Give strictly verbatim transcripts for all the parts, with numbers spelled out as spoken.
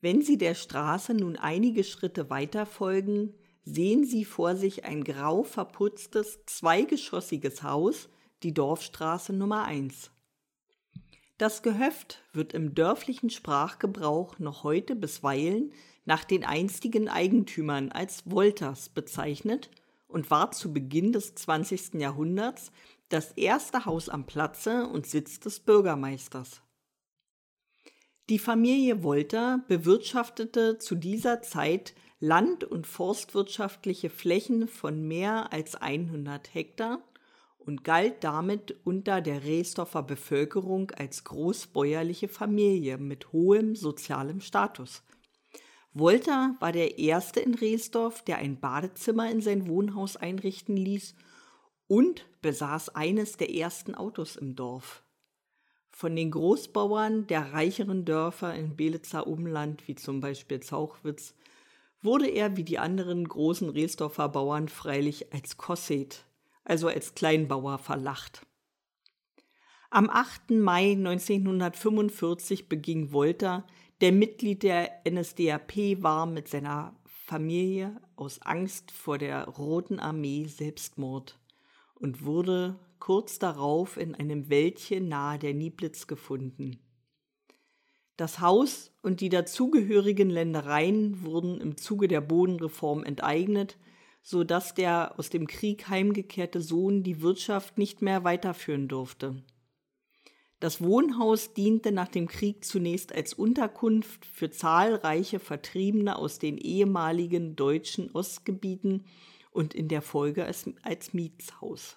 Wenn Sie der Straße nun einige Schritte weiter folgen, sehen Sie vor sich ein grau verputztes, zweigeschossiges Haus, die Dorfstraße Nummer eins. Das Gehöft wird im dörflichen Sprachgebrauch noch heute bisweilen nach den einstigen Eigentümern als Wolters bezeichnet und war zu Beginn des zwanzigsten Jahrhunderts das erste Haus am Platze und Sitz des Bürgermeisters. Die Familie Wolter bewirtschaftete zu dieser Zeit land- und forstwirtschaftliche Flächen von mehr als hundert Hektar und galt damit unter der Rehsdorfer Bevölkerung als großbäuerliche Familie mit hohem sozialem Status. Wolter war der erste in Rehsdorf, der ein Badezimmer in sein Wohnhaus einrichten ließ und besaß eines der ersten Autos im Dorf. Von den Großbauern der reicheren Dörfer im Belitzer Umland, wie zum Beispiel Zauchwitz, wurde er wie die anderen großen Rehsdorfer Bauern freilich als Kosset, also als Kleinbauer, verlacht. Am achten Mai neunzehnhundertfünfundvierzig beging Wolter, der Mitglied der N S D A P war, mit seiner Familie aus Angst vor der Roten Armee Selbstmord und wurde kurz darauf in einem Wäldchen nahe der Nieblitz gefunden. Das Haus und die dazugehörigen Ländereien wurden im Zuge der Bodenreform enteignet, so dass der aus dem Krieg heimgekehrte Sohn die Wirtschaft nicht mehr weiterführen durfte. Das Wohnhaus diente nach dem Krieg zunächst als Unterkunft für zahlreiche Vertriebene aus den ehemaligen deutschen Ostgebieten und in der Folge als, als Mietshaus.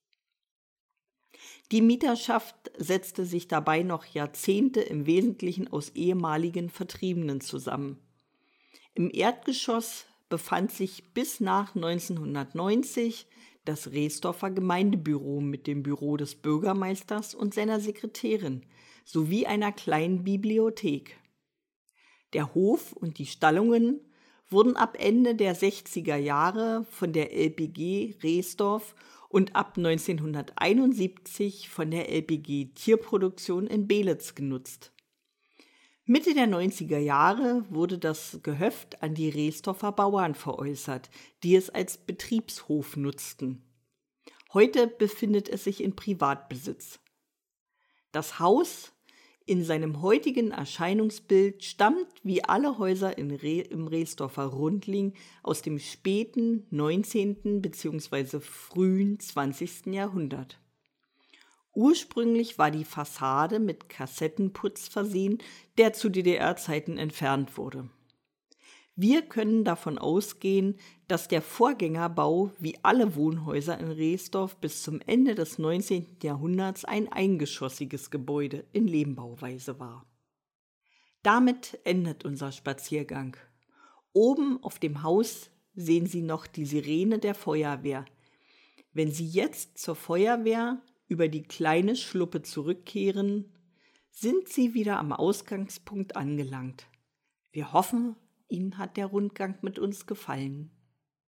Die Mieterschaft setzte sich dabei noch Jahrzehnte im Wesentlichen aus ehemaligen Vertriebenen zusammen. Im Erdgeschoss befand sich bis nach neunzehnhundertneunzig das Rehsdorfer Gemeindebüro mit dem Büro des Bürgermeisters und seiner Sekretärin sowie einer kleinen Bibliothek. Der Hof und die Stallungen wurden ab Ende der sechziger Jahre von der L P G Rehsdorf und ab neunzehnhunderteinundsiebzig von der L P G Tierproduktion in Belitz genutzt. Mitte der neunziger Jahre wurde das Gehöft an die Rehsdorfer Bauern veräußert, die es als Betriebshof nutzten. Heute befindet es sich in Privatbesitz. Das Haus in seinem heutigen Erscheinungsbild stammt wie alle Häuser in Re- im Rehsdorfer Rundling aus dem späten neunzehnten bzw. frühen zwanzigsten Jahrhundert. Ursprünglich war die Fassade mit Kassettenputz versehen, der zu D D R-Zeiten entfernt wurde. Wir können davon ausgehen, dass der Vorgängerbau wie alle Wohnhäuser in Rehsdorf bis zum Ende des neunzehnten Jahrhunderts ein eingeschossiges Gebäude in Lehmbauweise war. Damit endet unser Spaziergang. Oben auf dem Haus sehen Sie noch die Sirene der Feuerwehr. Wenn Sie jetzt zur Feuerwehr über die kleine Schluppe zurückkehren, sind Sie wieder am Ausgangspunkt angelangt. Wir hoffen, Ihnen hat der Rundgang mit uns gefallen.